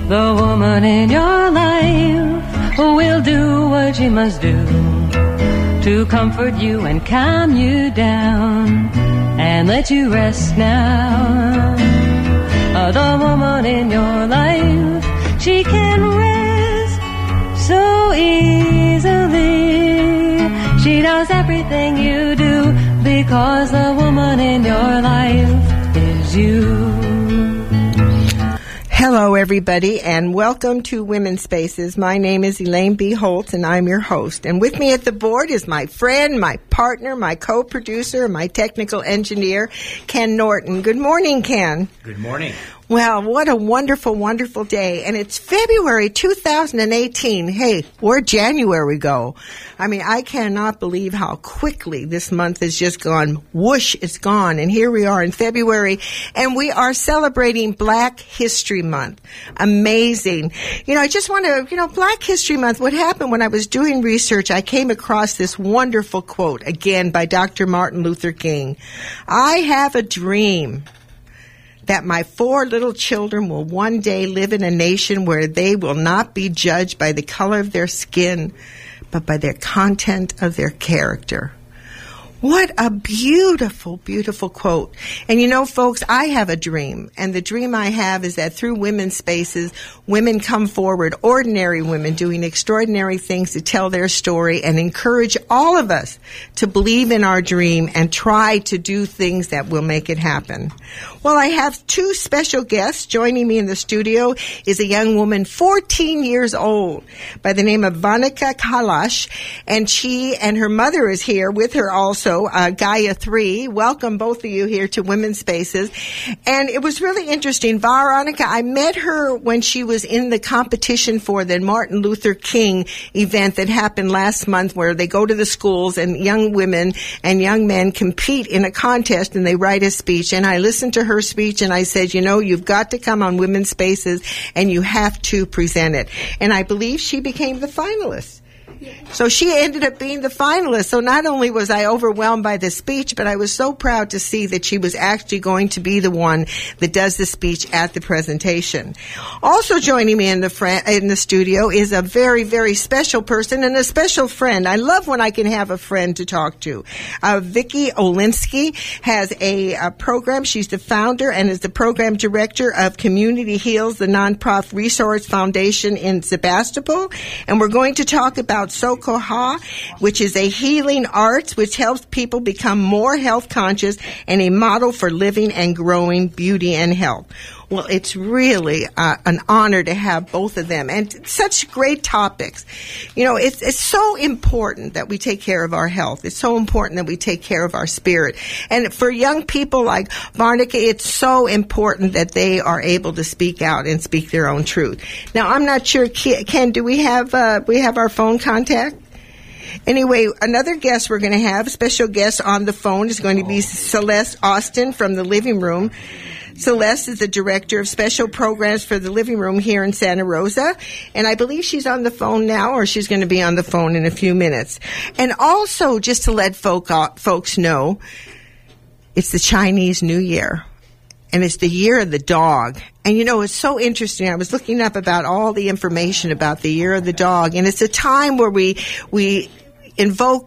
The woman in your life will do what she must do to comfort you and calm you down and let you rest now. The woman in your life, she can rest so easily. She knows everything you do because the woman in your life is you. Hello, everybody, and welcome to Women's Spaces. My name is Elaine B. Holtz, and I'm your host. And with me at the board is my friend, my partner, my co-producer, my technical engineer, Ken Norton. Good morning, Ken. Good morning. Well, what a wonderful, wonderful day. And it's February 2018. Hey, where'd January go? I mean, I cannot believe how quickly this month has just gone. Whoosh, it's gone. And here we are in February, and we are celebrating Black History Month. Amazing. I just want to, Black History Month, what happened when I was doing research, I came across this wonderful quote, again, by Dr. Martin Luther King. I have a dream that my 4 little children will one day live in a nation where they will not be judged by the color of their skin, but by their content of their character. What a beautiful, beautiful quote. And folks, I have a dream. And the dream I have is that through Women's Spaces, women come forward, ordinary women doing extraordinary things to tell their story and encourage all of us to believe in our dream and try to do things that will make it happen. Well, I have 2 special guests. Joining me in the studio is a young woman, 14 years old, by the name of Vanika Kalash. And she and her mother is here with her also. Gaia 3. Welcome, both of you, here to Women's Spaces. And it was really interesting. Veronica, I met her when she was in the competition for the Martin Luther King event that happened last month, where they go to the schools and young women and young men compete in a contest and they write a speech. And I listened to her speech and I said, you've got to come on Women's Spaces and you have to present it. And I believe she became the finalist. So she ended up being the finalist. So not only was I overwhelmed by the speech, but I was so proud to see that she was actually going to be the one that does the speech at the presentation. Also joining me in the studio is a very, very special person and a special friend. I love when I can have a friend to talk to. Vicki Olinsky has a program. She's the founder and is the program director of Community Heals, the nonprofit resource foundation in Sebastopol. And we're going to talk about Sokoha, which is a healing arts which helps people become more health conscious and a model for living and growing beauty and health. Well, it's really an honor to have both of them, and such great topics. It's so important that we take care of our health. It's so important that we take care of our spirit. And for young people like Varnica, it's so important that they are able to speak out and speak their own truth. Now, I'm not sure, Ken, do we have our phone contact? Anyway, another guest we're going to have, special guest on the phone, is going to be Celeste Austin from the Living Room. Celeste is the director of special programs for the Living Room here in Santa Rosa, and I believe she's on the phone now, or she's going to be on the phone in a few minutes. And also, just to let folks know, it's the Chinese New Year, and it's the year of the dog. And it's so interesting. I was looking up about all the information about the year of the dog, and it's a time where we invoke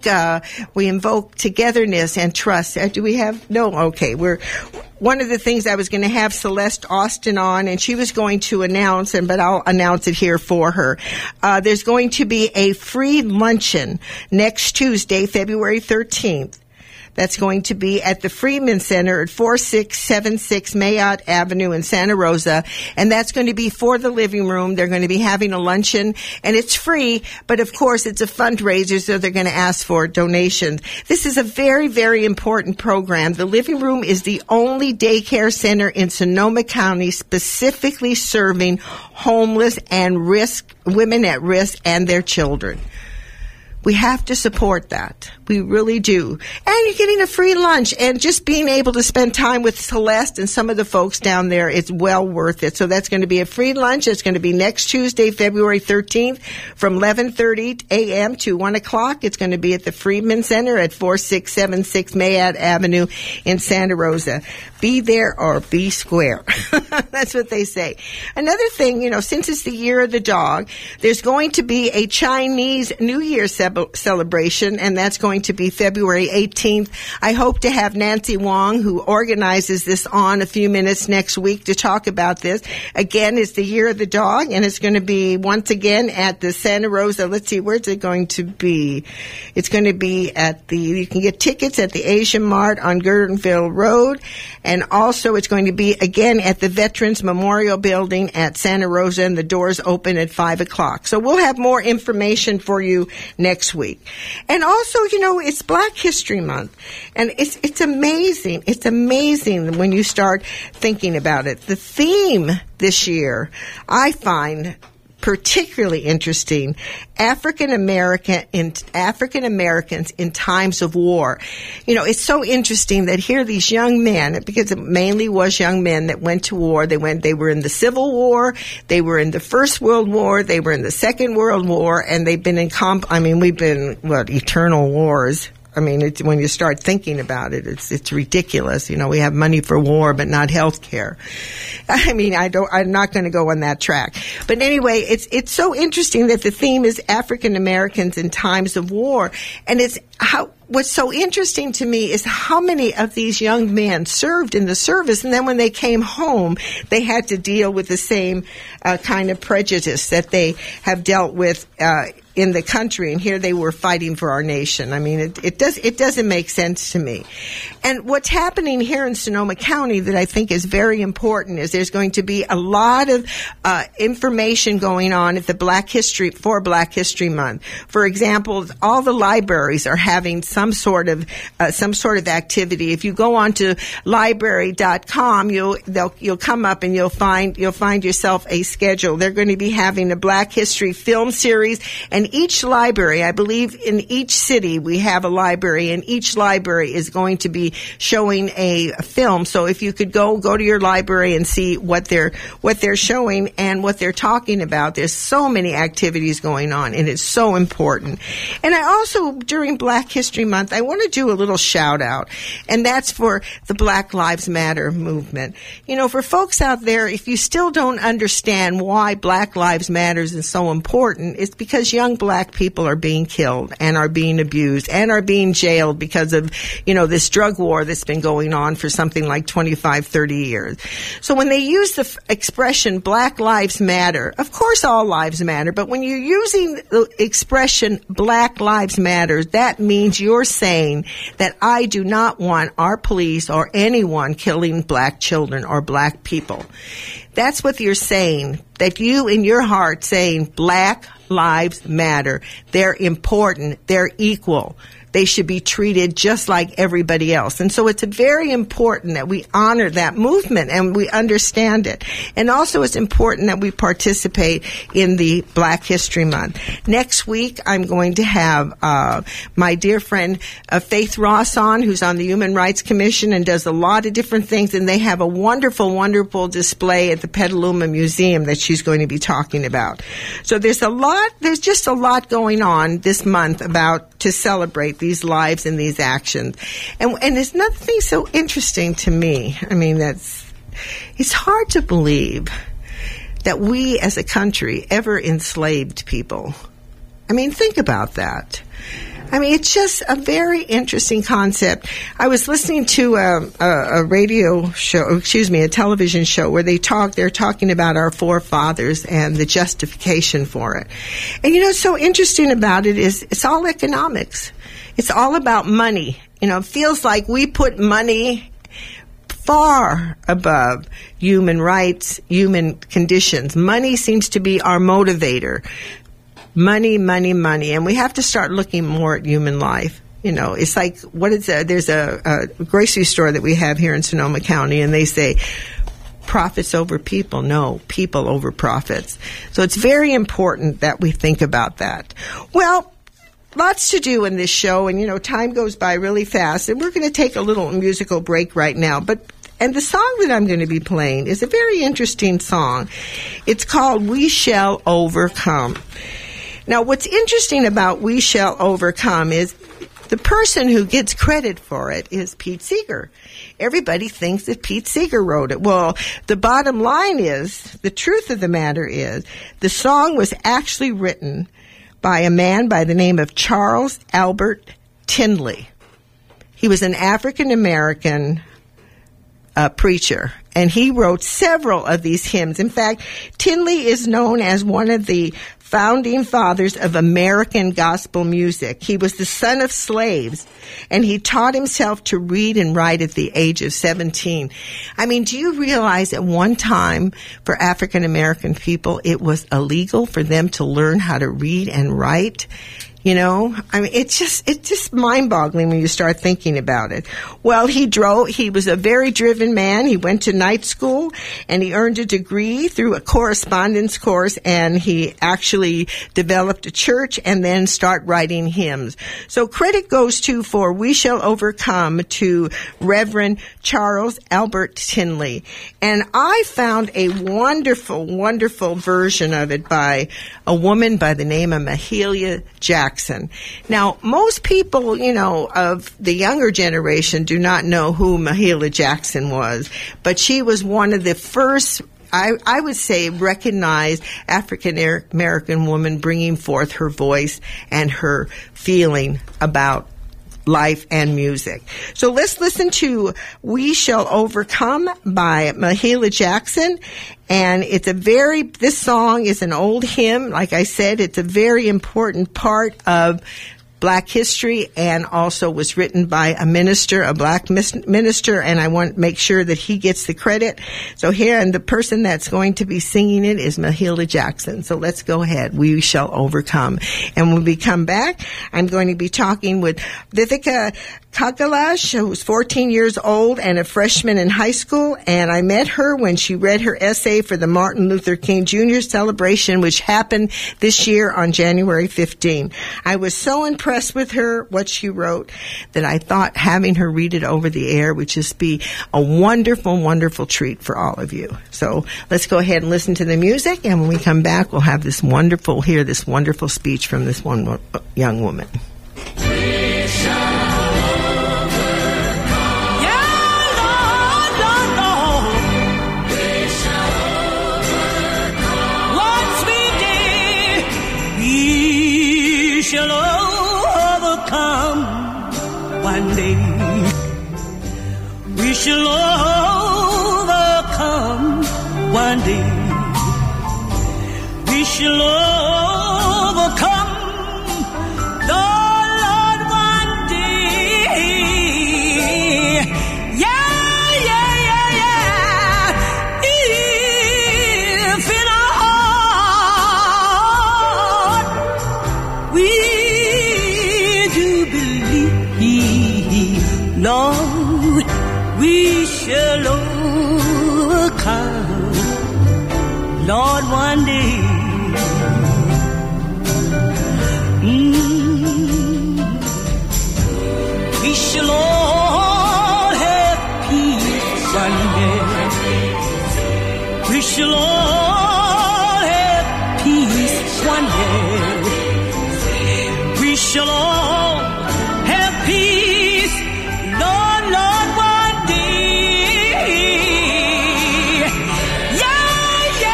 togetherness and trust. Do we have? No? Okay. One of the things I was going to have Celeste Austin on, and she was going to announce, but I'll announce it here for her. There's going to be a free luncheon next Tuesday, February 13th. That's going to be at the Freeman Center at 4676 Mayotte Avenue in Santa Rosa. And that's going to be for the Living Room. They're going to be having a luncheon, and it's free, but of course it's a fundraiser, so they're going to ask for donations. This is a very, very important program. The Living Room is the only daycare center in Sonoma County specifically serving homeless and women at risk and their children. We have to support that. We really do. And you're getting a free lunch, and just being able to spend time with Celeste and some of the folks down there is well worth it. So that's going to be a free lunch. It's going to be next Tuesday, February 13th from 11:30 a.m. to 1 o'clock. It's going to be at the Friedman Center at 4676 Mayad Avenue in Santa Rosa. Be there or be square. That's what they say. Another thing, since it's the year of the dog, there's going to be a Chinese New Year celebration, and that's going to be February 18th. I hope to have Nancy Wong, who organizes this, on a few minutes next week to talk about this. Again, it's the year of the dog, and it's going to be once again at the Santa Rosa. Let's see, where's it going to be? It's going to be you can get tickets at the Asian Mart on Gurdonville Road, and also it's going to be again at the Veterans Memorial Building at Santa Rosa, and the doors open at 5 o'clock. So we'll have more information for you next week. And also, it's Black History Month, and it's amazing. It's amazing when you start thinking about it. The theme this year, I find particularly interesting, African Americans in times of war. It's so interesting that here these young men, because it mainly was young men that went to war. They were in the Civil War, they were in the First World War, they were in the Second World War, and they've been we've been, eternal wars. When you start thinking about it, it's ridiculous. We have money for war, but not health care. I'm not going to go on that track. But anyway, it's so interesting that the theme is African Americans in times of war. And what's so interesting to me is how many of these young men served in the service, and then when they came home, they had to deal with the same kind of prejudice that they have dealt with in the country, and here they were fighting for our nation. It doesn't make sense to me. And what's happening here in Sonoma County that I think is very important is there's going to be a lot of information going on at the Black History Month. For example, all the libraries are having some sort of activity. If you go onto library.com, you'll come up and you'll find yourself a schedule. They're going to be having a Black History film series, and each library, I believe in each city we have a library, and each library is going to be showing a film. So if you could go to your library and see what they're showing and what they're talking about. There's so many activities going on, and it's so important. And I also, during Black History Month, I want to do a little shout out, and that's for the Black Lives Matter movement. For folks out there, if you still don't understand why Black Lives Matter is so important, it's because young Black people are being killed and are being abused and are being jailed because of, this drug war that's been going on for something like 25, 30 years. So when they use the expression Black Lives Matter, of course all lives matter, but when you're using the expression Black Lives Matter, that means you're saying that I do not want our police or anyone killing Black children or Black people. That's what you're saying, that you in your heart saying Black Lives Matter. They're important. They're equal. They should be treated just like everybody else. And so it's very important that we honor that movement and we understand it. And also it's important that we participate in the Black History Month. Next week, I'm going to have my dear friend Faith Ross on, who's on the Human Rights Commission and does a lot of different things. And they have a wonderful, wonderful display at the Petaluma Museum that she's going to be talking about. So there's just a lot going on this month to celebrate these lives and these actions. And there's nothing so interesting to me. It's hard to believe that we as a country ever enslaved people. Think about that. It's just a very interesting concept. I was listening to a television show where they're talking about our forefathers and the justification for it. And what's so interesting about it is it's all economics. It's all about money. It feels like we put money far above human rights, human conditions. Money seems to be our motivator. Money, money, money. And we have to start looking more at human life. It's like, there's a grocery store that we have here in Sonoma County, and they say, profits over people. No, people over profits. So it's very important that we think about that. Well, lots to do in this show, and, time goes by really fast, and we're going to take a little musical break right now. And the song that I'm going to be playing is a very interesting song. It's called We Shall Overcome. Now, what's interesting about We Shall Overcome is the person who gets credit for it is Pete Seeger. Everybody thinks that Pete Seeger wrote it. Well, the bottom line is, the truth of the matter is, the song was actually written by a man by the name of Charles Albert Tindley. He was an African-American preacher, and he wrote several of these hymns. In fact, Tindley is known as one of the founding fathers of American gospel music. He was the son of slaves, and he taught himself to read and write at the age of 17. I mean, do you realize at one time for African American people it was illegal for them to learn how to read and write? I mean, it's just mind-boggling when you start thinking about it. Well, he was a very driven man. He went to night school, and he earned a degree through a correspondence course, and he actually developed a church and then started writing hymns. So credit goes for We Shall Overcome to Reverend Charles Albert Tindley. And I found a wonderful, wonderful version of it by a woman by the name of Mahalia Jackson. Now, most people, of the younger generation do not know who Mahalia Jackson was, but she was one of the first, I would say, recognized African-American woman bringing forth her voice and her feeling about life and music. So let's listen to We Shall Overcome by Mahalia Jackson. And this song is an old hymn. Like I said, it's a very important part of Black history, and also was written by a black minister, and I want to make sure that he gets the credit. So here, and the person that's going to be singing it is Mahalia Jackson. So let's go ahead. We Shall Overcome. And when we come back, I'm going to be talking with Viveka Kakalash, who was 14 years old and a freshman in high school, and I met her when she read her essay for the Martin Luther King Jr. celebration, which happened this year on January 15. I was so impressed with her, what she wrote, that I thought having her read it over the air would just be a wonderful, wonderful treat for all of you. So let's go ahead and listen to the music, and when we come back, we'll have this wonderful speech from this one young woman. Shall overcome one day. We shall overcome one day. We shall overcome the Lord one day. Yeah. If in our heart we do believe, Lord, we shall overcome, Lord, one day. We shall all have peace one day. We shall all have peace one day. We shall all have peace, Lord, one day. Yeah.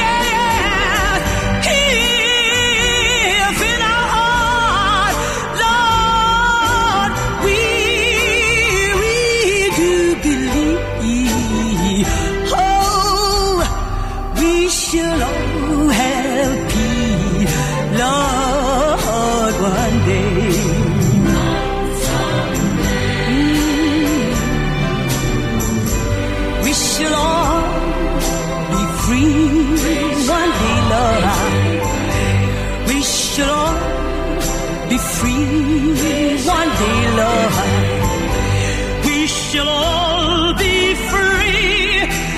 If in our heart, Lord, we do believe, oh, we shall all have peace, Lord, one day. We shall all be free one day, Lord. We shall all be free one day, Lord. We shall all be free,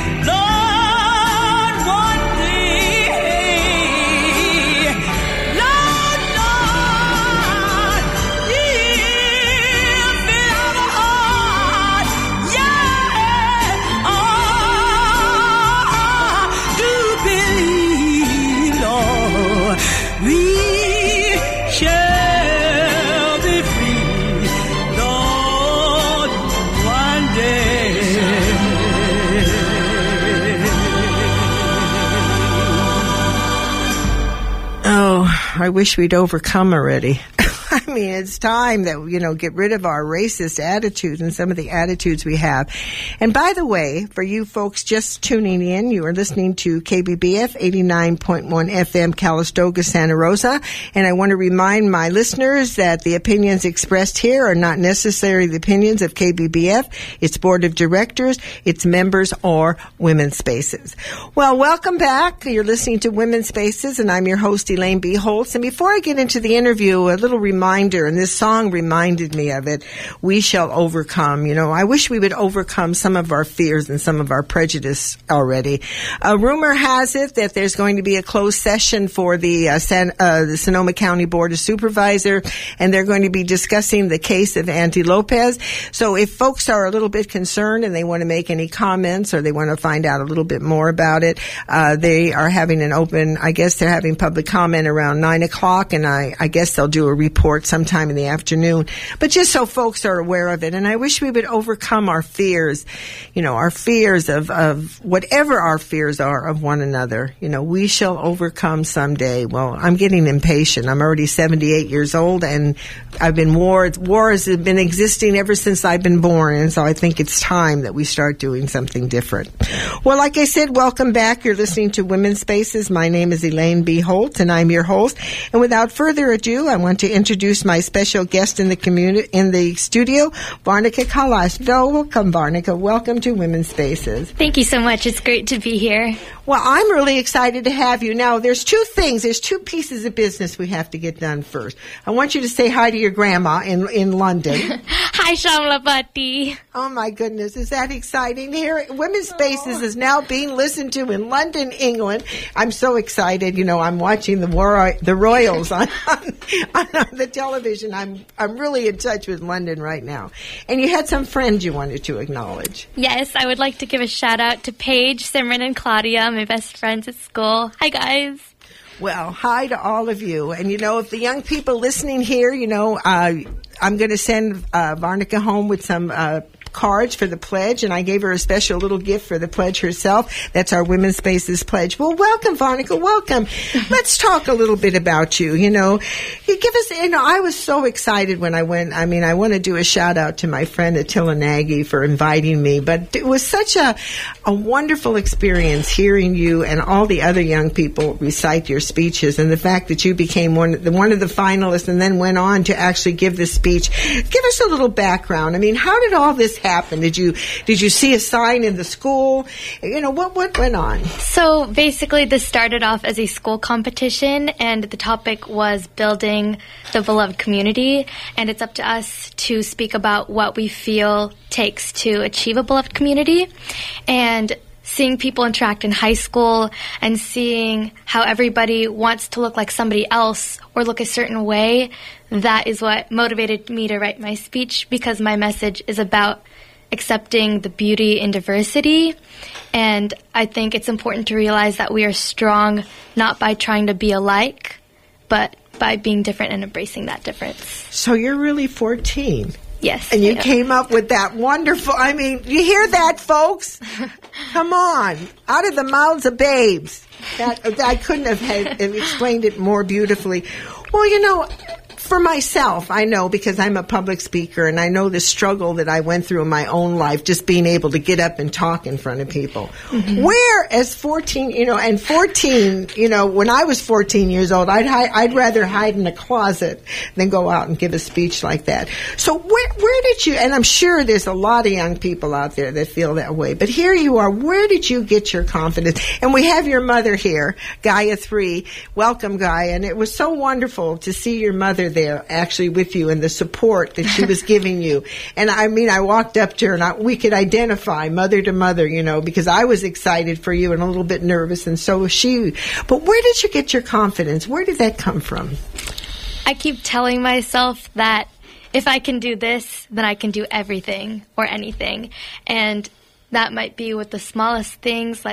Lord, one day. Lord, we shall be free, Lord, one day. Oh, I wish we'd overcome already. I mean, it's time that, get rid of our racist attitudes and some of the attitudes we have. And by the way, for you folks just tuning in, you are listening to KBBF 89.1 FM, Calistoga, Santa Rosa. And I want to remind my listeners that the opinions expressed here are not necessarily the opinions of KBBF, its board of directors, its members, or Women's Spaces. Well, welcome back. You're listening to Women's Spaces, and I'm your host, Elaine B. Holtz. And before I get into the interview, a little reminder, and this song reminded me of it, we shall overcome. I wish we would overcome some of our fears and some of our prejudice already. Rumor has it that there's going to be a closed session for the Sonoma County Board of Supervisors, and they're going to be discussing the case of Auntie Lopez. So if folks are a little bit concerned and they want to make any comments or they want to find out a little bit more about it, they are having an open, I guess they're having public comment around 9 o'clock, and I guess they'll do a report sometime in the afternoon. But just so folks are aware of it, and I wish we would overcome our fears, our fears of whatever our fears are of one another. We shall overcome someday. Well, I'm getting impatient. I'm already 78 years old, and wars have been existing ever since I've been born, and so I think it's time that we start doing something different. Well, like I said, welcome back. You're listening to Women's Spaces. My name is Elaine B. Holt, and I'm your host. And without further ado, I want to introduce my special guest in the studio, Varnica Kalash. Welcome, Varnica. Welcome to Women's Spaces. Thank you so much. It's great to be here. Well, I'm really excited to have you. Now, there's two things. There's two pieces of business we have to get done first. I want you to say hi to your grandma in London. Hi, Shamlapati. Oh, my goodness. Is that exciting? Here, Women's Spaces is now being listened to in London, England. I'm so excited. I'm watching the Royals on the television. I'm really in touch with London right now. And you had some friends you wanted to acknowledge. Yes, I would like to give a shout out to Paige, Simran, and Claudia, my best friends at school. Hi, guys. Well, hi to all of you. And, if the young people listening here, I'm going to send Varnica home with some cards for the pledge, and I gave her a special little gift for the pledge herself. That's our Women's Spaces pledge. Well, welcome, Varnica. Welcome. Let's talk a little bit about you. You give us, I was so excited when I went. I mean, I want to do a shout out to my friend Attila Nagy for inviting me, but it was such a wonderful experience hearing you and all the other young people recite your speeches, and the fact that you became one of the finalists and then went on to actually give this speech. Give us a little background. I mean, how did all this happen? Did you see a sign in the school? What went on? So basically, this started off as a school competition, and the topic was building the beloved community, and it's up to us to speak about what we feel takes to achieve a beloved community. And seeing people interact in high school and seeing how everybody wants to look like somebody else or look a certain way, that is what motivated me to write my speech, because my message is about accepting the beauty in diversity. And I think it's important to realize that we are strong not by trying to be alike, but by being different and embracing that difference. So you're really 14. Yes. And you came up with that wonderful, I mean, you hear that, folks? Come on. Out of the mouths of babes. I couldn't have explained it more beautifully. Well, for myself, I know, because I'm a public speaker, and I know the struggle that I went through in my own life, just being able to get up and talk in front of people. Mm-hmm. Whereas 14, when I was 14 years old, I'd rather hide in a closet than go out and give a speech like that. So where did you, and I'm sure there's a lot of young people out there that feel that way, but here you are, where did you get your confidence? And we have your mother here, Gaia 3. Welcome, Gaia. And it was so wonderful to see your mother there actually with you and the support that she was giving you. And I mean, I walked up to her and we could identify mother to mother, because I was excited for you and a little bit nervous, and so was she. But where did you get your confidence? Where did that come from? I keep telling myself that if I can do this, then I can do everything or anything. And that might be with the smallest things, like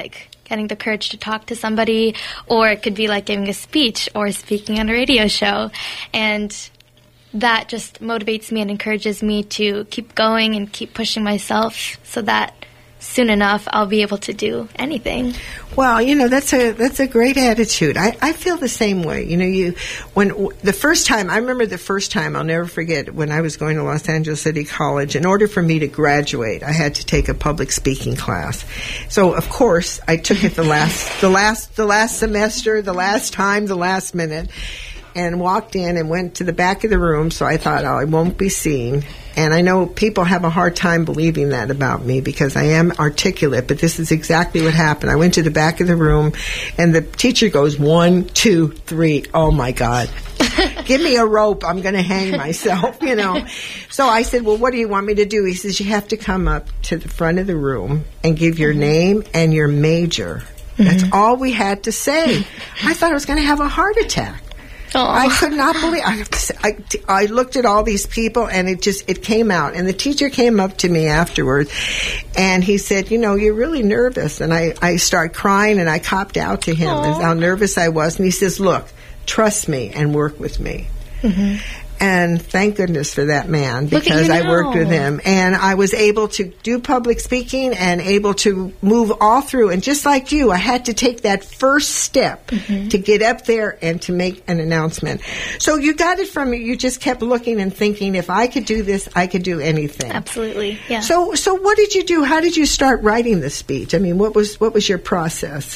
getting the courage to talk to somebody, or it could be like giving a speech or speaking on a radio show. And that just motivates me and encourages me to keep going and keep pushing myself so that soon enough I'll be able to do anything. Well, that's a great attitude. I feel the same way. I remember the first time, I'll never forget, when I was going to Los Angeles City College, in order for me to graduate, I had to take a public speaking class. So, of course, I took it the last semester, the last minute, and walked in and went to the back of the room. So I thought, I won't be seen. And I know people have a hard time believing that about me because I am articulate, but this is exactly what happened. I went to the back of the room, and the teacher goes, 1, 2, 3. Oh, my God. Give me a rope. I'm going to hang myself, So I said, well, what do you want me to do? He says, you have to come up to the front of the room and give your name and your major. That's all we had to say. I thought I was going to have a heart attack. Aww. I could not believe. I looked at all these people, and it came out. And the teacher came up to me afterwards, and he said, you're really nervous. And I started crying, and I copped out to him as how nervous I was. And he says, look, trust me and work with me. Mm-hmm. And thank goodness for that man, because I worked with him. And I was able to do public speaking and able to move all through. And just like you, I had to take that first step to get up there and to make an announcement. So you got it from me. You just kept looking and thinking, if I could do this, I could do anything. Absolutely, yeah. So what did you do? How did you start writing the speech? I mean, what was your process?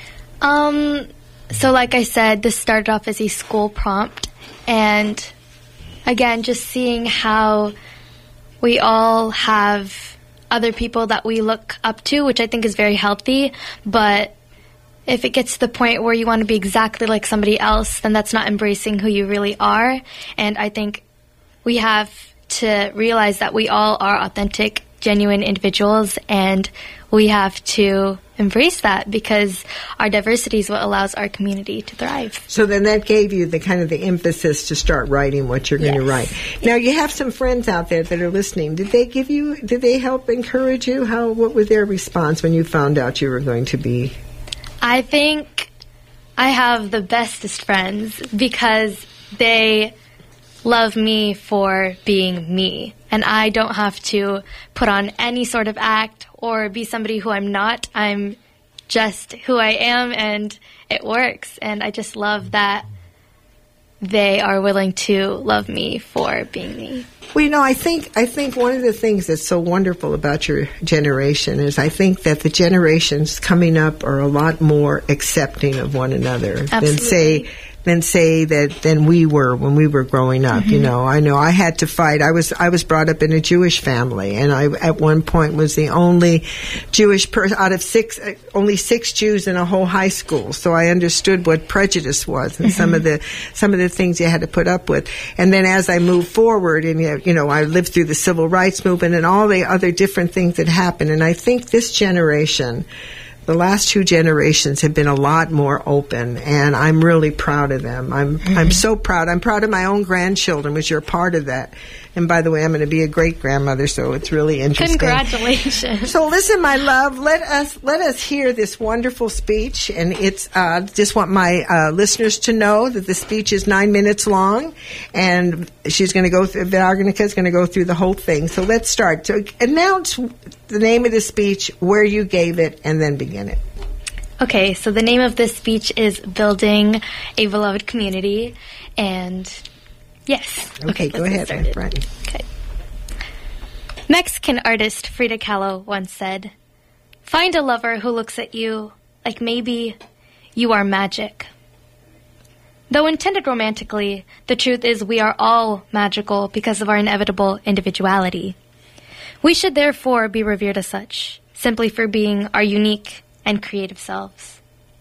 So like I said, this started off as a school prompt. And again, just seeing how we all have other people that we look up to, which I think is very healthy. But if it gets to the point where you want to be exactly like somebody else, then that's not embracing who you really are. And I think we have to realize that we all are authentic, genuine individuals, and we have to embrace that because our diversity is what allows our community to thrive. So then that gave you the kind of the emphasis to start writing what you're going to write. Now you have some friends out there that are listening. Did they help encourage you? What was their response when you found out you were going to be? I think I have the bestest friends because they love me for being me. And I don't have to put on any sort of act or be somebody who I'm not. I'm just who I am, and it works. And I just love that they are willing to love me for being me. Well, I think one of the things that's so wonderful about your generation is I think that the generations coming up are a lot more accepting of one another than we were when we were growing up. I know I had to fight. I was brought up in a Jewish family, and I at one point was the only Jewish person out of only 6 Jews in a whole high school. So I understood what prejudice was and some of the things you had to put up with. And then as I moved forward, and I lived through the civil rights movement and all the other different things that happened. And I think this generation, the last 2 generations, have been a lot more open, and I'm really proud of them. I'm so proud. I'm proud of my own grandchildren, which are part of that. And by the way, I'm going to be a great-grandmother, so it's really interesting. Congratulations. So listen, my love, let us hear this wonderful speech, and it's just want my listeners to know that the speech is 9 minutes long, and she's going to go through, Veronica is going to go through the whole thing. So let's start. So announce the name of the speech, where you gave it, and then begin it. Okay, so the name of this speech is Building a Beloved Community, and yes. Okay, go ahead, my friend. Okay. Mexican artist Frida Kahlo once said, "Find a lover who looks at you like maybe you are magic." Though intended romantically, the truth is we are all magical because of our inevitable individuality. We should therefore be revered as such, simply for being our unique and creative selves.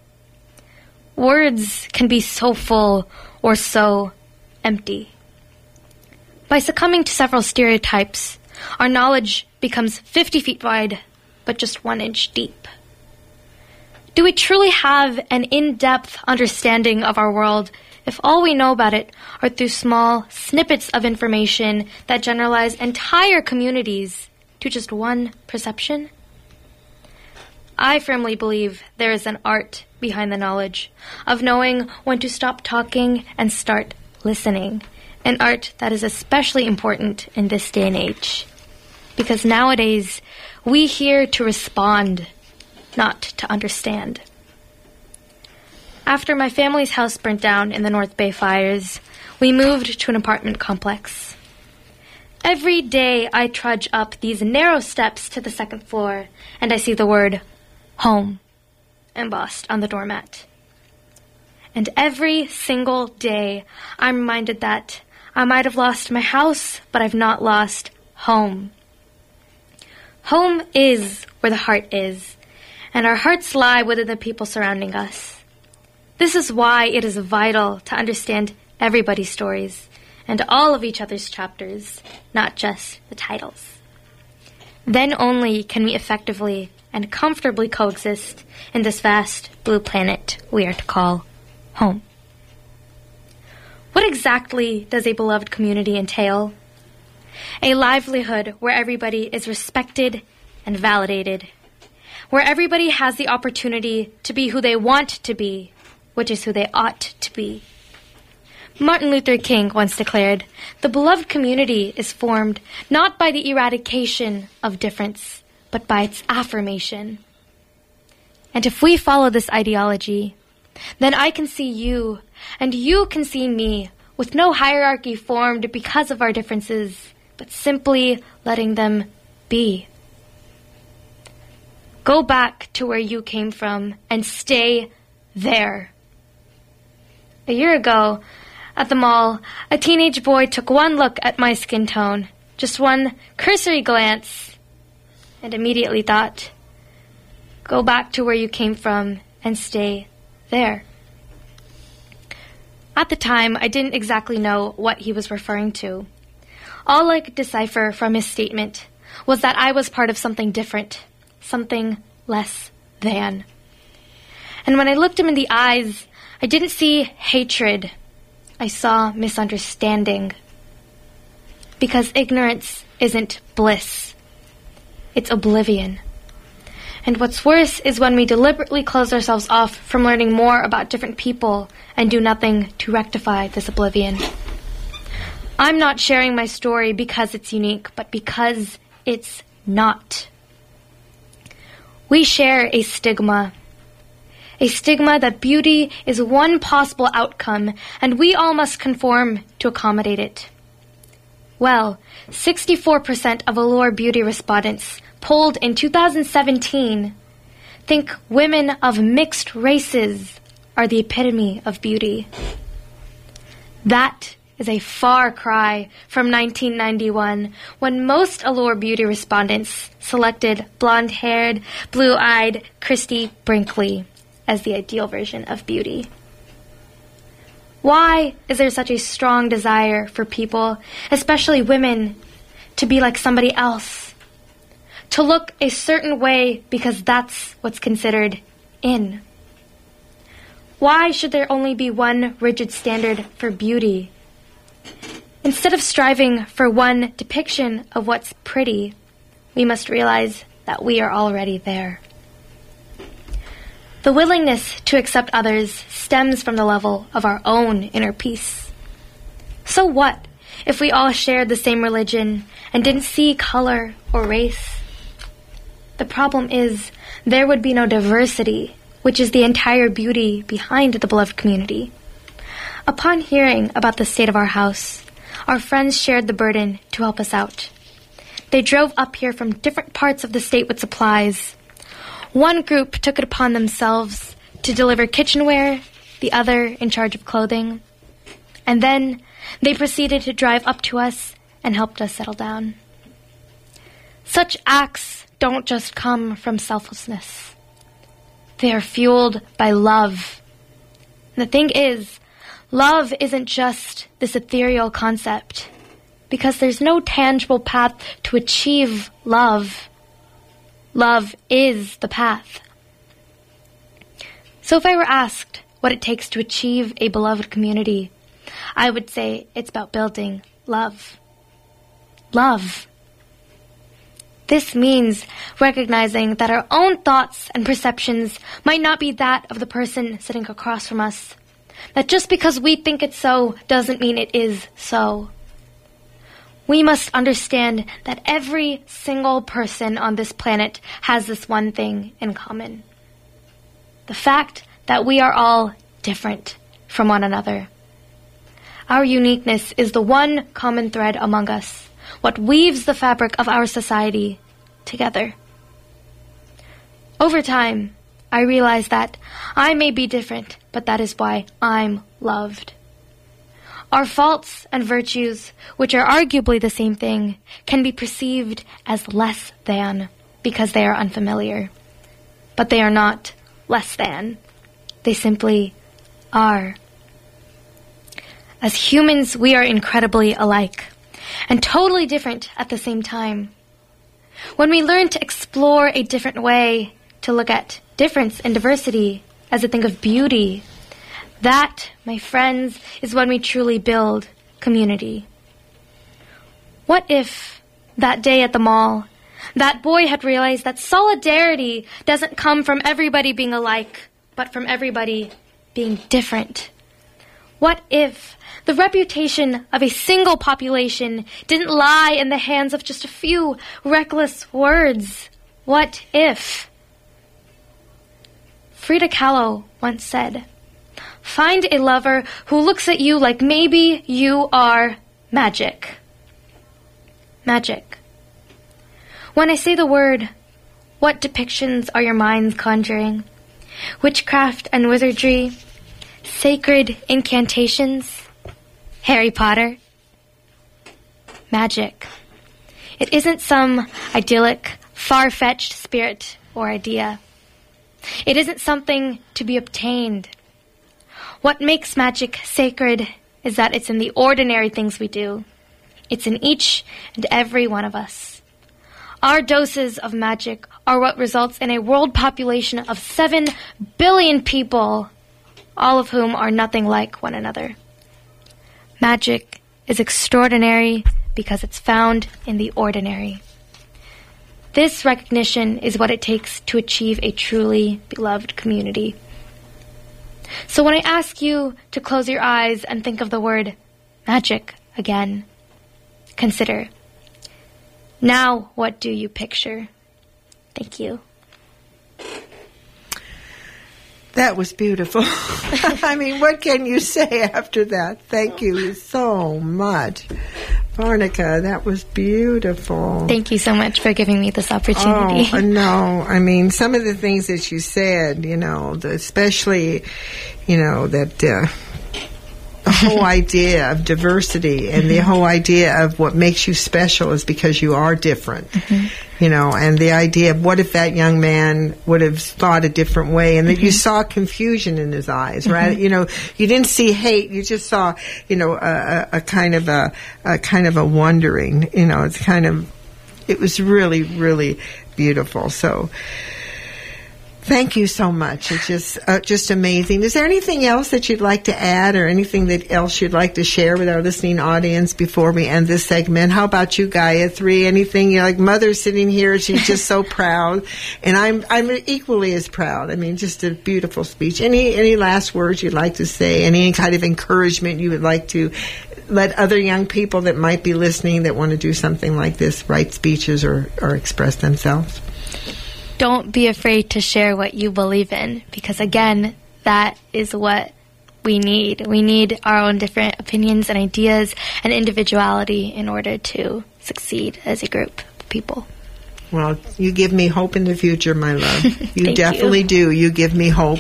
Words can be so full or so empty. By succumbing to several stereotypes, our knowledge becomes 50 feet wide, but just 1 inch deep. Do we truly have an in-depth understanding of our world if all we know about it are through small snippets of information that generalize entire communities to just one perception? I firmly believe there is an art behind the knowledge of knowing when to stop talking and start listening, an art that is especially important in this day and age. Because nowadays, we hear to respond, not to understand. After my family's house burnt down in the North Bay fires, we moved to an apartment complex. Every day I trudge up these narrow steps to the second floor, and I see the word home embossed on the doormat. And every single day I'm reminded that I might have lost my house, but I've not lost home. Home is where the heart is, and our hearts lie within the people surrounding us. This is why it is vital to understand everybody's stories and all of each other's chapters, not just the titles. Then only can we effectively and comfortably coexist in this vast blue planet we are to call home. What exactly does a beloved community entail? A livelihood where everybody is respected and validated, where everybody has the opportunity to be who they want to be, which is who they ought to be. Martin Luther King once declared, "The beloved community is formed not by the eradication of difference, but by its affirmation." And if we follow this ideology, then I can see you, and you can see me, with no hierarchy formed because of our differences, but simply letting them be. Go back to where you came from and stay there. A year ago, at the mall, a teenage boy took one look at my skin tone, just one cursory glance, and immediately thought, go back to where you came from and stay there. At the time, I didn't exactly know what he was referring to. All I could decipher from his statement was that I was part of something different, something less than. And when I looked him in the eyes, I didn't see hatred. I saw misunderstanding. Because ignorance isn't bliss. It's oblivion. And what's worse is when we deliberately close ourselves off from learning more about different people and do nothing to rectify this oblivion. I'm not sharing my story because it's unique, but because it's not. We share a stigma that beauty is one possible outcome, and we all must conform to accommodate it. Well, 64% of Allure Beauty respondents polled in 2017 think women of mixed races are the epitome of beauty. That is a far cry from 1991, when most Allure Beauty respondents selected blonde-haired, blue-eyed Christy Brinkley as the ideal version of beauty. Why is there such a strong desire for people, especially women, to be like somebody else? To look a certain way because that's what's considered in? Why should there only be one rigid standard for beauty? Instead of striving for one depiction of what's pretty, we must realize that we are already there. The willingness to accept others stems from the level of our own inner peace. So what if we all shared the same religion and didn't see color or race? The problem is there would be no diversity, which is the entire beauty behind the beloved community. Upon hearing about the state of our house, our friends shared the burden to help us out. They drove up here from different parts of the state with supplies. One group took it upon themselves to deliver kitchenware, the other in charge of clothing. And then they proceeded to drive up to us and helped us settle down. Such acts don't just come from selflessness. They are fueled by love. And the thing is, love isn't just this ethereal concept, because there's no tangible path to achieve love. Love is the path. So if I were asked what it takes to achieve a beloved community, I would say it's about building love. Love. This means recognizing that our own thoughts and perceptions might not be that of the person sitting across from us. That just because we think it's so doesn't mean it is so. We must understand that every single person on this planet has this one thing in common. The fact that we are all different from one another. Our uniqueness is the one common thread among us, what weaves the fabric of our society together. Over time, I realized that I may be different, but that is why I'm loved. Our faults and virtues, which are arguably the same thing, can be perceived as less than because they are unfamiliar. But they are not less than. They simply are. As humans, we are incredibly alike and totally different at the same time. When we learn to explore a different way to look at difference and diversity as a thing of beauty, that, my friends, is when we truly build community. What if that day at the mall, that boy had realized that solidarity doesn't come from everybody being alike, but from everybody being different? What if the reputation of a single population didn't lie in the hands of just a few reckless words? What if? Frida Kahlo once said, "Find a lover who looks at you like maybe you are magic." Magic. When I say the word, what depictions are your minds conjuring? Witchcraft and wizardry? Sacred incantations? Harry Potter? Magic. It isn't some idyllic, far-fetched spirit or idea. It isn't something to be obtained. What makes magic sacred is that it's in the ordinary things we do. It's in each and every one of us. Our doses of magic are what results in a world population of 7 billion people, all of whom are nothing like one another. Magic is extraordinary because it's found in the ordinary. This recognition is what it takes to achieve a truly beloved community. So when I ask you to close your eyes and think of the word magic again, consider, now what do you picture? Thank you. That was beautiful. I mean, what can you say after that? Thank you so much. Varnika, that was beautiful. Thank you so much for giving me this opportunity. Oh, no. I mean, some of the things that you said, especially, that the whole idea of diversity and the whole idea of what makes you special is because you are different. And the idea of what if that young man would have thought a different way, and that you saw confusion in his eyes, right? You didn't see hate, you just saw, a kind of a wondering, it was really, really beautiful. So, thank you so much. It's just amazing. Is there anything else that you'd like to add, or anything else you'd like to share with our listening audience before we end this segment? How about you, Gayatri? Anything? Like Mother sitting here, she's just so proud, and I'm equally as proud. I mean, just a beautiful speech. Any last words you'd like to say? Any kind of encouragement you would like to let other young people that might be listening that want to do something like this write speeches or express themselves? Don't be afraid to share what you believe in, because again, that is what we need. We need our own different opinions and ideas and individuality in order to succeed as a group of people. Well, you give me hope in the future, my love. You Thank definitely do. You give me hope.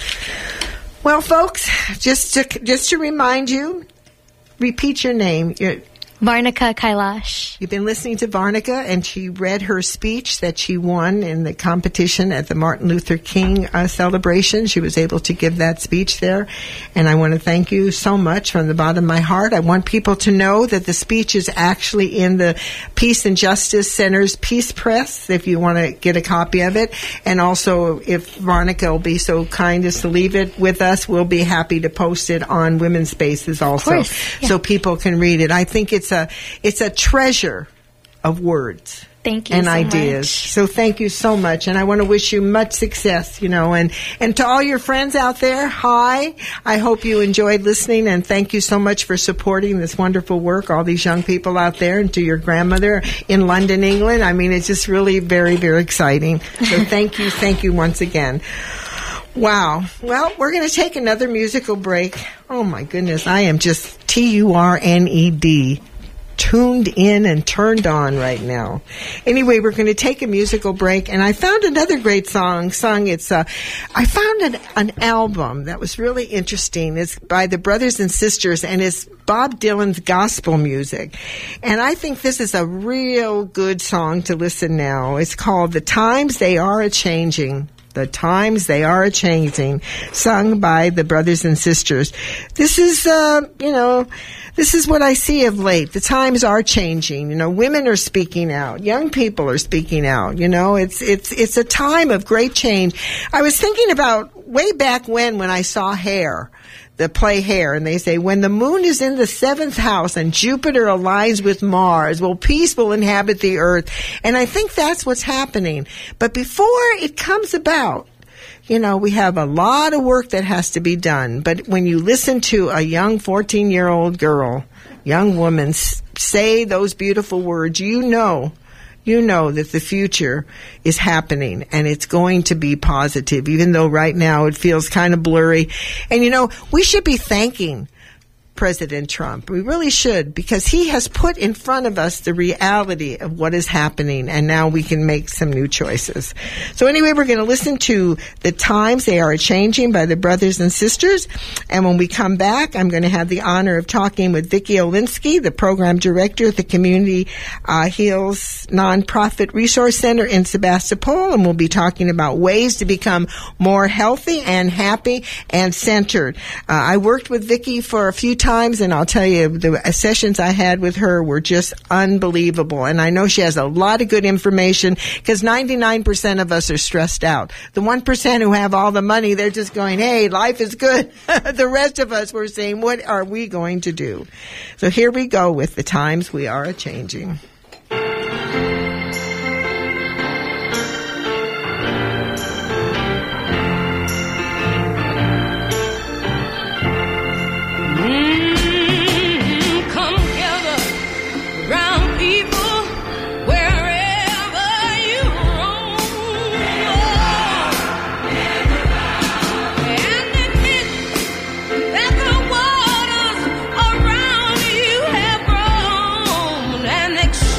Well, folks, just to remind you, repeat your name. Varnika Kailash. You've been listening to Varnika, and she read her speech that she won in the competition at the Martin Luther King celebration. She was able to give that speech there, and I want to thank you so much from the bottom of my heart. I want people to know that the speech is actually in the Peace and Justice Center's Peace Press, if you want to get a copy of it. And also, if Varnika will be so kind as to leave it with us, we'll be happy to post it on Women's Spaces also, yeah, so people can read it. I think it's a treasure of words. Thank you and so ideas. much. So thank you so much. And I want to wish you much success, and to all your friends out there, hi. I hope you enjoyed listening, and thank you so much for supporting this wonderful work, all these young people out there, and to your grandmother in London, England. I mean, it's just really very, very exciting. So thank you once again. Wow. Well, we're going to take another musical break. Oh my goodness, I am just TURNED. Tuned in and turned on right now. Anyway, we're going to take a musical break, and I found another great song. I found an album that was really interesting. It's by the Brothers and Sisters, and it's Bob Dylan's gospel music. And I think this is a real good song to listen now. It's called "The Times They Are A-Changing." The Times They Are A-Changing, sung by the Brothers and Sisters. This is, this is what I see of late. The times are changing. Women are speaking out. Young people are speaking out. It's a time of great change. I was thinking about way back when I saw Hair, the play Hair, and they say, when the moon is in the 7th house and Jupiter aligns with Mars, peace will inhabit the earth. And I think that's what's happening. But before it comes about, we have a lot of work that has to be done. But when you listen to a young 14-year-old girl, young woman, say those beautiful words, you know that the future is happening, and it's going to be positive, even though right now it feels kind of blurry. And we should be thanking President Trump. We really should, because he has put in front of us the reality of what is happening, and now we can make some new choices. So anyway, we're going to listen to The Times They Are A-Changing by the Brothers and Sisters, and when we come back, I'm going to have the honor of talking with Vicki Olinsky, the program director at the Community Heals Nonprofit Resource Center in Sebastopol, and we'll be talking about ways to become more healthy and happy and centered. I worked with Vicki for a few times, and I'll tell you, the sessions I had with her were just unbelievable. And I know she has a lot of good information, because 99% of us are stressed out. The 1% who have all the money, they're just going, hey, life is good. The rest of us, we're saying, what are we going to do? So here we go with The Times We Are A-Changing. That the waters around you have grown and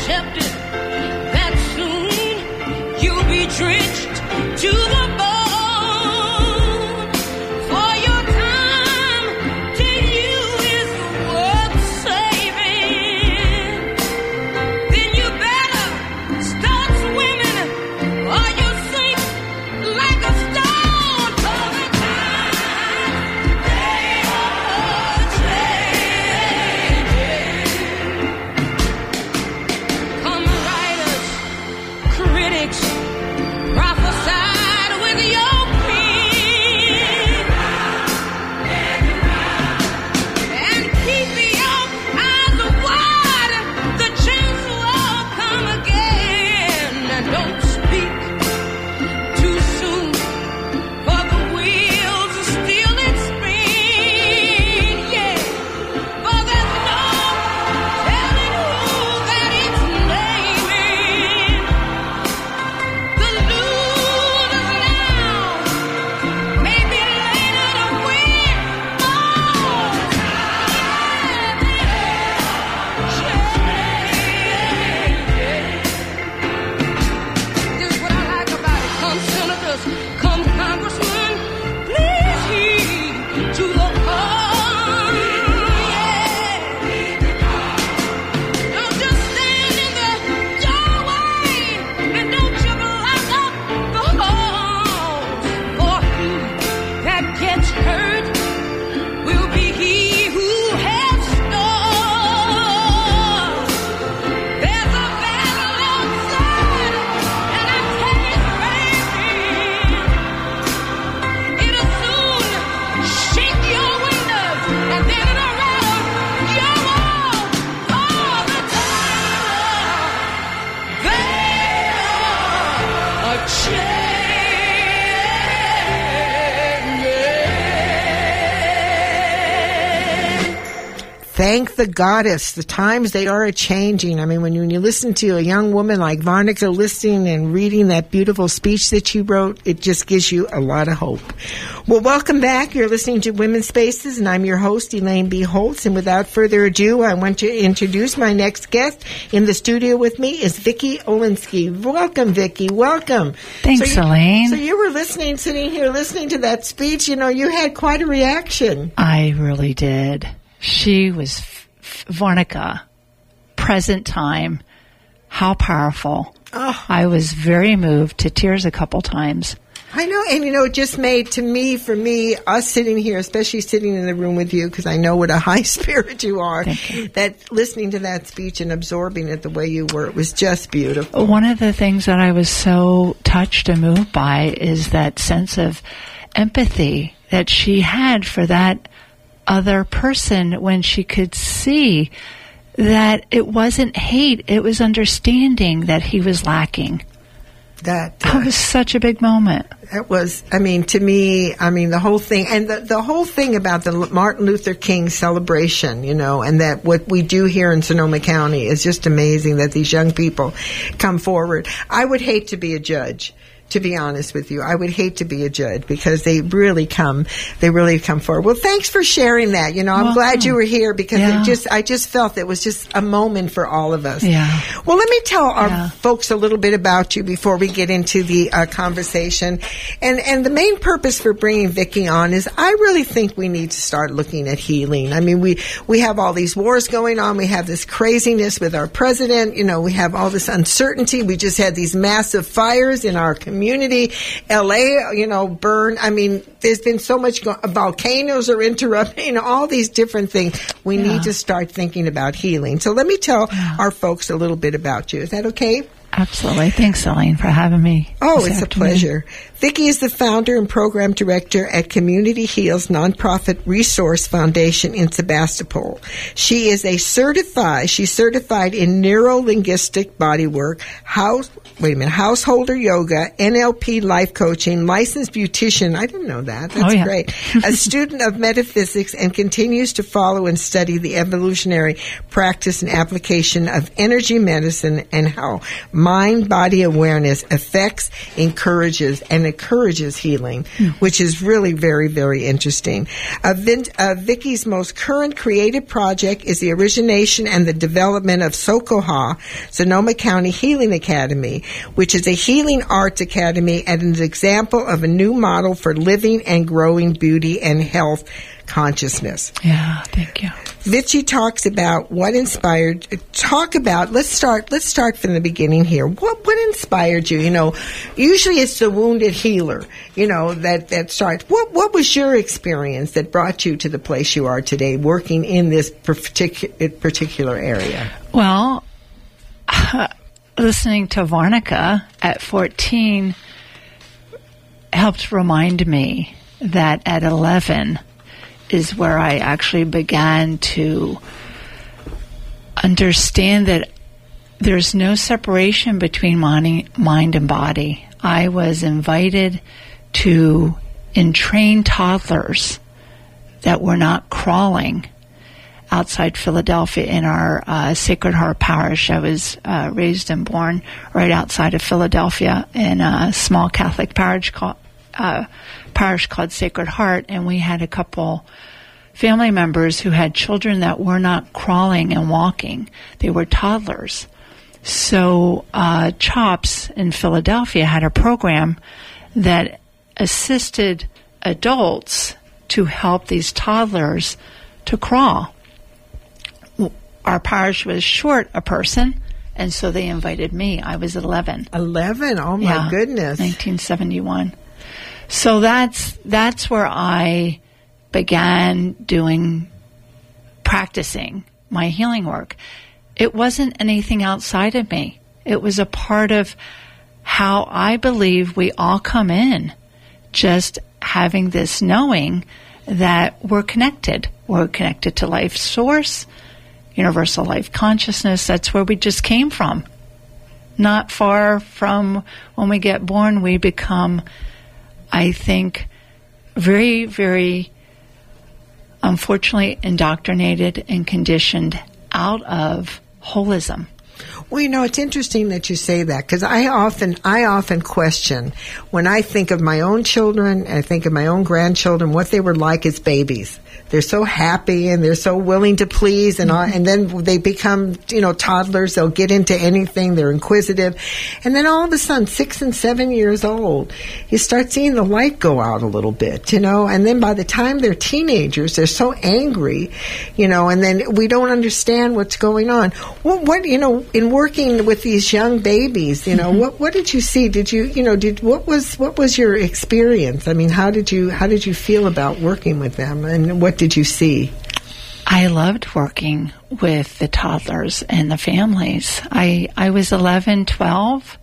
thank the goddess. The times they are changing. I mean, when you listen to a young woman like Varnica listening and reading that beautiful speech that you wrote, it just gives you a lot of hope. Well, welcome back. You're listening to Women's Spaces, and I'm your host, Elaine B. Holtz. And without further ado, I want to introduce my next guest. In the studio with me is Vicki Olinsky. Welcome, Vicki. Welcome. Thanks, Elaine. So you were sitting here listening to that speech. You know, you had quite a reaction. I really did. She was Varnica, present time. How powerful. Oh. I was very moved to tears a couple times. I know, and it just made, for me, us sitting here, especially sitting in the room with you, because I know what a high spirit you are, that listening to that speech and absorbing it the way you were, it was just beautiful. One of the things that I was so touched and moved by is that sense of empathy that she had for that other person when she could see that it wasn't hate, it was understanding that he was lacking. That was such a big moment. That was, to me, the whole thing, and the whole thing about the Martin Luther King celebration, and that what we do here in Sonoma County is just amazing that these young people come forward. I would hate to be a judge. To be honest with you, I would hate to be a judge because they really come forward. Well, thanks for sharing that. I'm glad you were here because I just felt it was just a moment for all of us. Yeah. Well, let me tell our folks a little bit about you before we get into the conversation. And the main purpose for bringing Vicki on is I really think we need to start looking at healing. I mean, we have all these wars going on. We have this craziness with our president. We have all this uncertainty. We just had these massive fires in our community. LA, burn. I mean, there's been so much, volcanoes are interrupting, all these different things. We need to start thinking about healing. So let me tell our folks a little bit about you. Is that okay? Absolutely. Thanks, Elaine, for having me. Oh, it's a pleasure. Vicki is the founder and program director at Community Heals Nonprofit Resource Foundation in Sebastopol. She is she's certified in neuro-linguistic bodywork, householder yoga, NLP life coaching, licensed beautician. I didn't know that. That's great. A student of metaphysics and continues to follow and study the evolutionary practice and application of energy medicine and how mind-body awareness affects, encourages healing, which is really very, very interesting. Vicki's most current creative project is the origination and the development of SOCOHA, Sonoma County Healing Academy, which is a healing arts academy and an example of a new model for living and growing beauty and health consciousness. Yeah, thank you. Vicki talks about what inspired. Let's start from the beginning here. What inspired you? Usually it's the wounded healer. That starts. What was your experience that brought you to the place you are today, working in this particular area? Well, listening to Varnica at 14 helped remind me that at 11 is where I actually began to understand that there's no separation between mind and body. I was invited to entrain toddlers that were not crawling outside Philadelphia in our Sacred Heart Parish. I was raised and born right outside of Philadelphia in a small Catholic parish called Sacred Heart, and we had a couple family members who had children that were not crawling and walking. They were toddlers. So CHOPS in Philadelphia had a program that assisted adults to help these toddlers to crawl. Our parish was short a person, and so they invited me. I was 11. 11? Oh, my goodness. 1971. So that's where I began practicing my healing work. It wasn't anything outside of me. It was a part of how I believe we all come in, just having this knowing that we're connected. We're connected to life source, universal life consciousness. That's where we just came from. Not far from when we get born, we become, I think, very, very unfortunately indoctrinated and conditioned out of holism. Well, you know, it's interesting that you say that, because I often question when I think of my own children and I think of my own grandchildren, what they were like as babies. They're so happy and they're so willing to please, and then they become, toddlers. They'll get into anything. They're inquisitive. And then all of a sudden, 6 and 7 years old, you start seeing the light go out a little bit, and then by the time they're teenagers, they're so angry, and then we don't understand what's going on. What in working with these young babies, what did you see? What was your experience? I mean, how did you feel about working with them, and what did you see? I loved working with the toddlers and the families. I was 11, 12.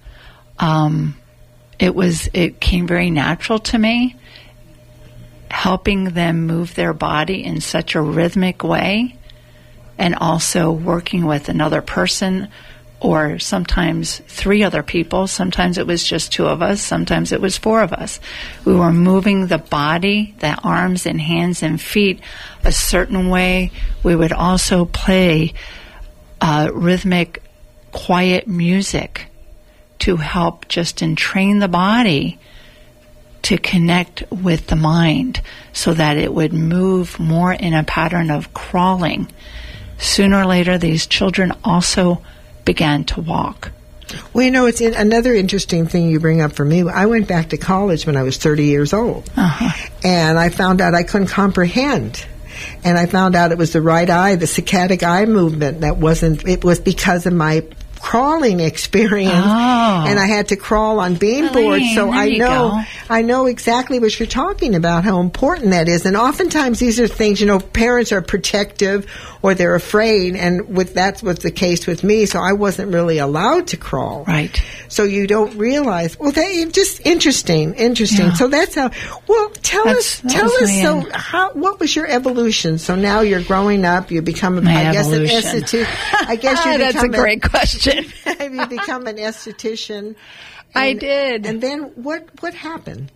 It came very natural to me, helping them move their body in such a rhythmic way, and also working with another person, or sometimes 3 other people. Sometimes it was just 2 of us. Sometimes it was 4 of us. We were moving the body, the arms and hands and feet a certain way. We would also play rhythmic, quiet music to help just entrain the body to connect with the mind so that it would move more in a pattern of crawling. Sooner or later, these children also began to walk. Well, it's another interesting thing you bring up for me. I went back to college when I was 30 years old, and I found out I couldn't comprehend. And I found out it was the right eye, the saccadic eye movement, it was because of my crawling experience, and I had to crawl on beam boards, so I know exactly what you're talking about, how important that is. And oftentimes these are things, parents are protective or they're afraid, and that's what's the case with me, so I wasn't really allowed to crawl. Right. So you don't realize, just interesting. Yeah. So that's how, tell us, what was your evolution? So now you're growing up, you become, an esthetician. I guess you that's a great question. You become an esthetician. I did. And then what happened?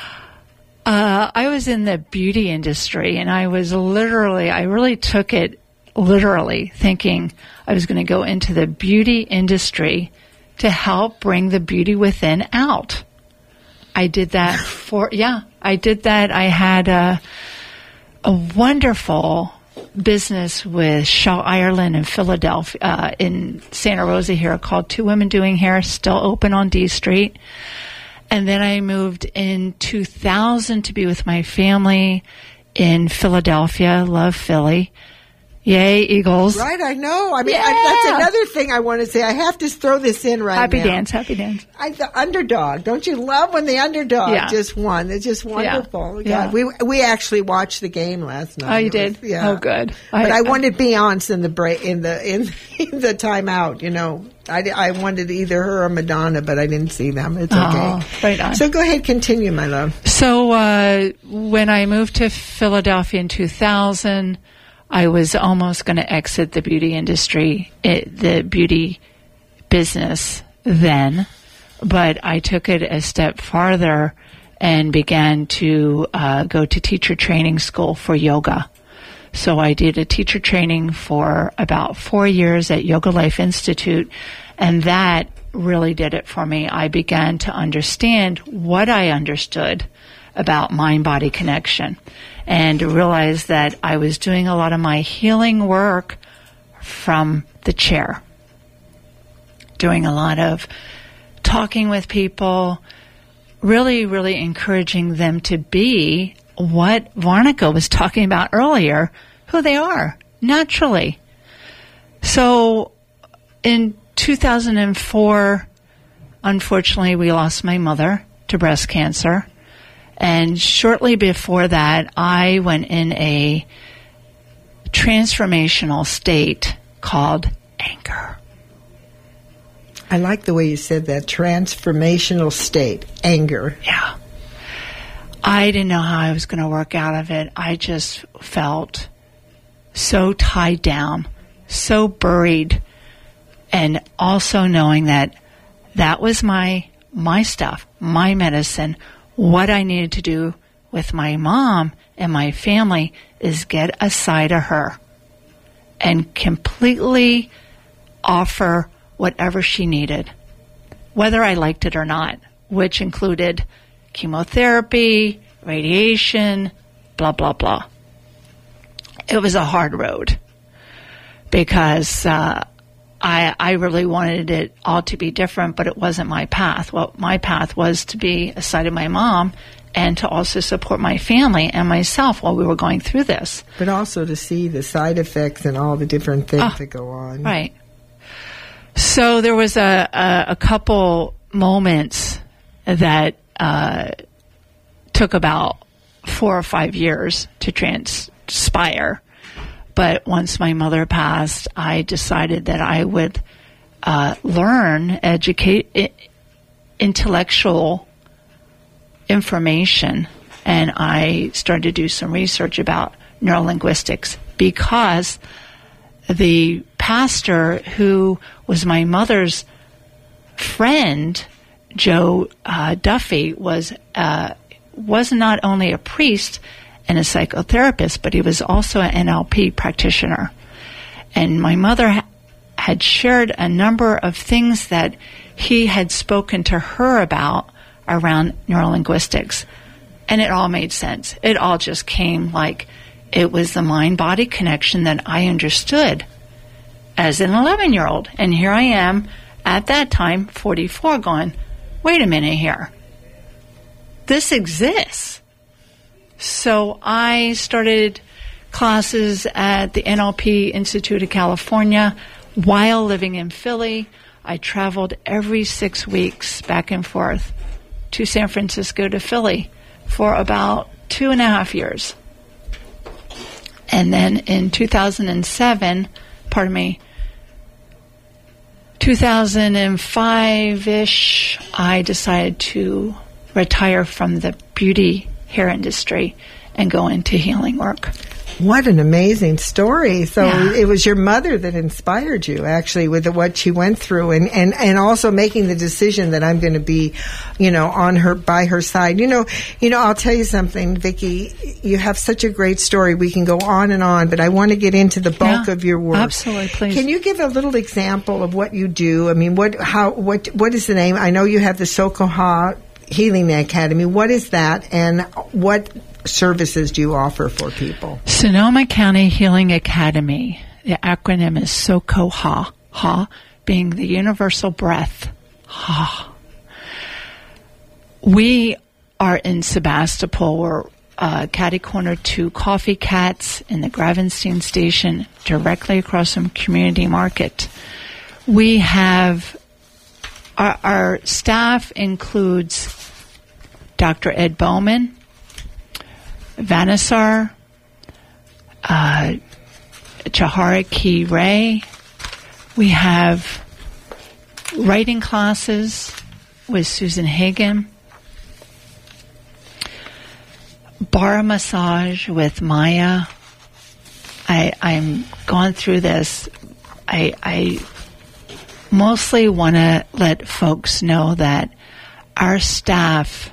I was in the beauty industry, and I really took it literally, thinking I was going to go into the beauty industry to help bring the beauty within out. I did that I had a wonderful business with Shaw Ireland in Philadelphia, in Santa Rosa here, called Two Women Doing Hair, still open on D Street. And then I moved in 2000 to be with my family in Philadelphia. Love Philly. Yay, Eagles. Right, I know. I mean, that's another thing I want to say. I have to throw this in now. Happy dance. The underdog. Don't you love when the underdog just won? It's just wonderful. Yeah. We actually watched the game last night. Oh, you did? Oh, good. But I wanted Beyonce in the break, in the timeout, I wanted either her or Madonna, but I didn't see them. It's okay. Right on. So go ahead, continue, my love. So when I moved to Philadelphia in 2000, I was almost going to exit the beauty industry, the beauty business then, but I took it a step farther and began to go to teacher training school for yoga. So I did a teacher training for about 4 years at Yoga Life Institute, and that really did it for me. I began to understand what I understood about mind-body connection, and realized that I was doing a lot of my healing work from the chair, doing a lot of talking with people, really, really encouraging them to be what Varnika was talking about earlier, who they are, naturally. So in 2004, unfortunately, we lost my mother to breast cancer. And shortly before that, I went in a transformational state called anger. I like the way you said that, transformational state, anger. Yeah. I didn't know how I was going to work out of it. I just felt so tied down, so buried, and also knowing that was my stuff, my medicine, what I needed to do with my mom and my family is get a side of her and completely offer whatever she needed, whether I liked it or not, which included chemotherapy, radiation, blah, blah, blah. It was a hard road because I really wanted it all to be different, but it wasn't my path. Well, my path was to be a side of my mom and to also support my family and myself while we were going through this. But also to see the side effects and all the different things that go on. Right. So there was a couple moments that took about 4 or 5 years to transpire. But once my mother passed, I decided that I would learn, educate, intellectual information, and I started to do some research about neurolinguistics because the pastor who was my mother's friend, Joe Duffy, was not only a priest and a psychotherapist, but he was also an NLP practitioner. And my mother had shared a number of things that he had spoken to her about around neurolinguistics. And it all made sense. It all just came like it was the mind-body connection that I understood as an 11-year-old. And here I am, at that time, 44, going, wait a minute here. This exists. So I started classes at the NLP Institute of California while living in Philly. I traveled every 6 weeks back and forth to San Francisco to Philly for about 2.5 years. And then in 2005-ish, I decided to retire from the beauty hair industry and go into healing work. What an amazing story. So it was your mother that inspired you, actually, with what she went through and also making the decision that I'm going to be, by her side. I'll tell you something, Vicki, you have such a great story. We can go on and on, but I want to get into the bulk of your work. Absolutely, please. Can you give a little example of what you do? I mean, what is the name? I know you have the Sokoha Healing Academy. What is that, and what services do you offer for people? Sonoma County Healing Academy. The acronym is SOCOHA. Ha being the universal breath. Ha. We are in Sebastopol. We're catty corner to Coffee Cats in the Gravenstein Station, directly across from Community Market. We have our staff includes Dr. Ed Bowman, Vanessar, Chahara Key Ray. We have writing classes with Susan Hagen, bar massage with Maya. I'm going through this. I mostly want to let folks know that our staff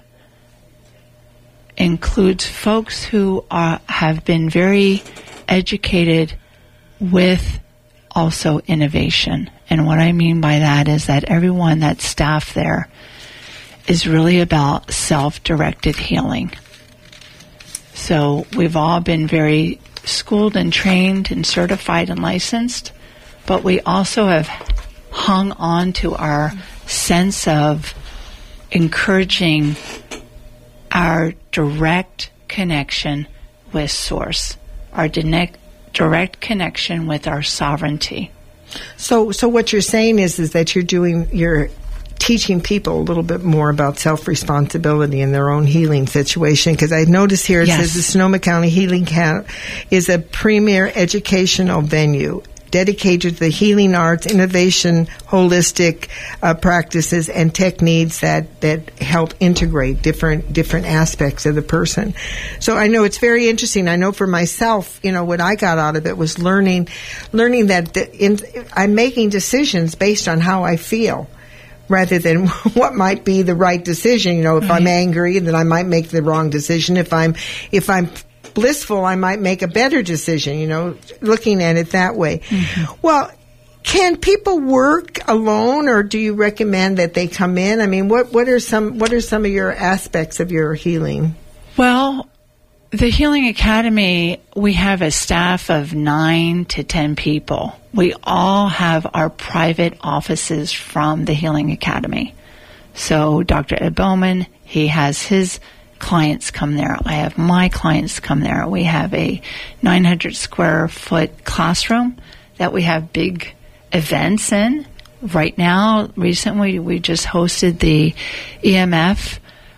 includes folks who have been very educated with also innovation. And what I mean by that is that everyone that's staff there is really about self-directed healing. So we've all been very schooled and trained and certified and licensed, but we also have hung on to our sense of encouraging our direct connection with Source, our direct connection with our sovereignty. So what you're saying is that you're teaching people a little bit more about self-responsibility in their own healing situation. Because I noticed here it says the Sonoma County Healing Camp is a premier educational venue dedicated to the healing arts, innovation, holistic practices, and techniques that help integrate different aspects of the person. So I know it's very interesting. I know for myself, what I got out of it was learning that I'm making decisions based on how I feel, rather than what might be the right decision. If I'm angry, then I might make the wrong decision. If I'm blissful, I might make a better decision, looking at it that way. Mm-hmm. Well, can people work alone, or do you recommend that they come in? I mean, what are some of your aspects of your healing? Well, the Healing Academy, we have a staff of 9 to 10 people. We all have our private offices from the Healing Academy. So Dr. Ed Bowman, he has his clients come there. I have my clients come there. We have a 900 square foot classroom that we have big events in. Right now, recently, we just hosted the EMF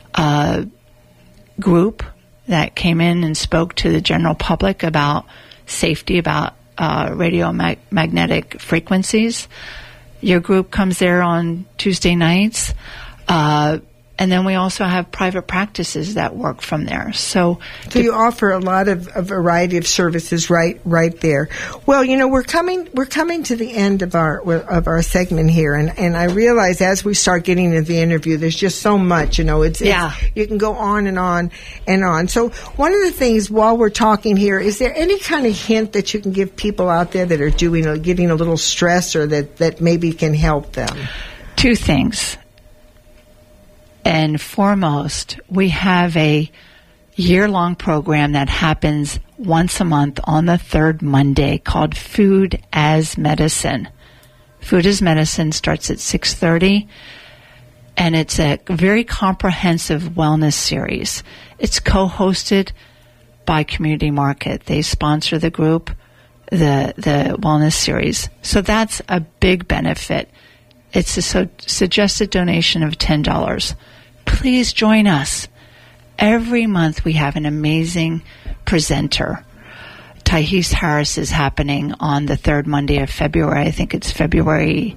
group that came in and spoke to the general public about safety, about radiomagnetic frequencies. Your group comes there on Tuesday nights. And then we also have private practices that work from there. So you offer a lot of a variety of services right there. Well, we're coming to the end of our segment here, and I realize as we start getting into the interview, there's just so much. You can go on and on and on. So one of the things while we're talking here, is there any kind of hint that you can give people out there that are getting a little stressed, or that maybe can help them? 2 things. And foremost, we have a year-long program that happens once a month on the 3rd Monday called Food as Medicine. Food as Medicine starts at 6:30, and it's a very comprehensive wellness series. It's co-hosted by Community Market. They sponsor the group, the wellness series. So that's a big benefit. It's a suggested donation of $10. Please join us. Every month we have an amazing presenter. Thais Harris is happening on the 3rd Monday of February. I think it's February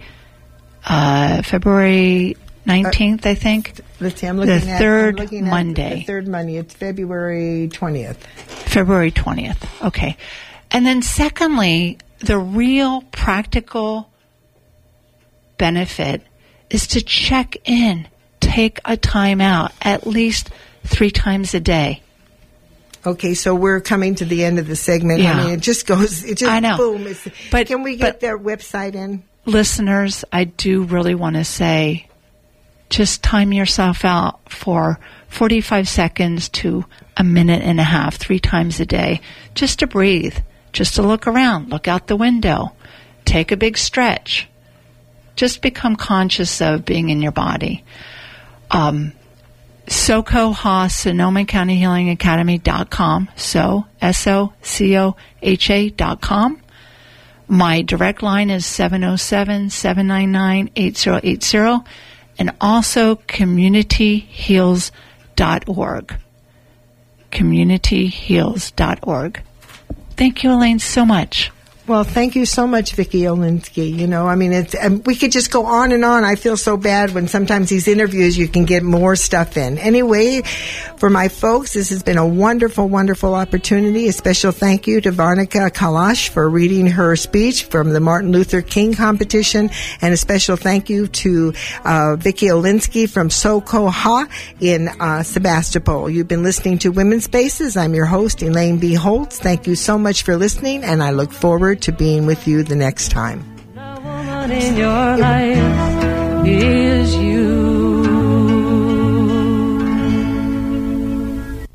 19th, I think. Let's see, I'm looking the at third I'm looking Monday. At the 3rd Monday. It's February 20th. February 20th. Okay. And then secondly, the real practical benefit is to check in. Take a time out at least 3 times a day. Okay, so we're coming to the end of the segment. Yeah. I mean, it just I know. boom. But can we get their website in? Listeners, I do really want to say, just time yourself out for 45 seconds to a minute and a half, 3 times a day, just to breathe, just to look around, look out the window, take a big stretch. Just become conscious of being in your body. SoCoHa, Sonoma County Healing Academy.com. SoCoHA.com. My direct line is 707-799-8080, and also CommunityHeals.org. CommunityHeals.org. Thank you, Elaine, so much. Well, thank you so much, Vicki Olinsky. I mean, we could just go on and on. I feel so bad when sometimes these interviews you can get more stuff in. Anyway, for my folks, this has been a wonderful, wonderful opportunity. A special thank you to Varnika Kalash for reading her speech from the Martin Luther King competition, and a special thank you to Vicki Olinsky from SoCoHa in Sebastopol. You've been listening to Women's Spaces. I'm your host, Elaine B. Holtz. Thank you so much for listening, and I look forward to being with you the next time. The woman in your life is you.